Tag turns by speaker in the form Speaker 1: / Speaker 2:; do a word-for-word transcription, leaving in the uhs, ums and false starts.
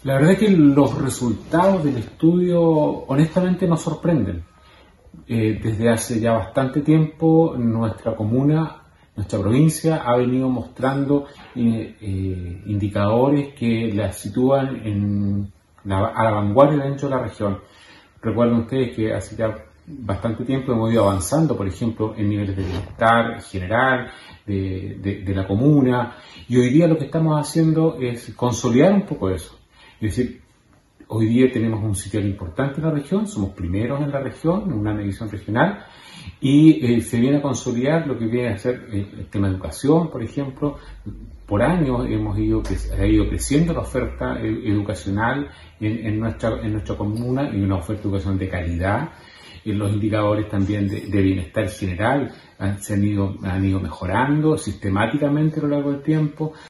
Speaker 1: La verdad es que los resultados del estudio honestamente nos sorprenden. Eh, desde hace ya bastante tiempo nuestra comuna, nuestra provincia ha venido mostrando eh, eh, indicadores que la sitúan en la, a la vanguardia dentro de la región. Recuerden ustedes que hace ya bastante tiempo hemos ido avanzando, por ejemplo, en niveles de bienestar general de, de, de la comuna, y hoy día lo que estamos haciendo es consolidar un poco eso. Es decir, hoy día tenemos un sitial importante en la región, somos primeros en la región, en una medición regional, y eh, se viene a consolidar lo que viene a ser el, el tema de educación, por ejemplo. Por años hemos ido, ha ido creciendo la oferta educacional en, en, nuestra, en nuestra comuna, y una oferta educacional de calidad. En los indicadores también de, de bienestar general han, se han, ido, han ido mejorando sistemáticamente a lo largo del tiempo.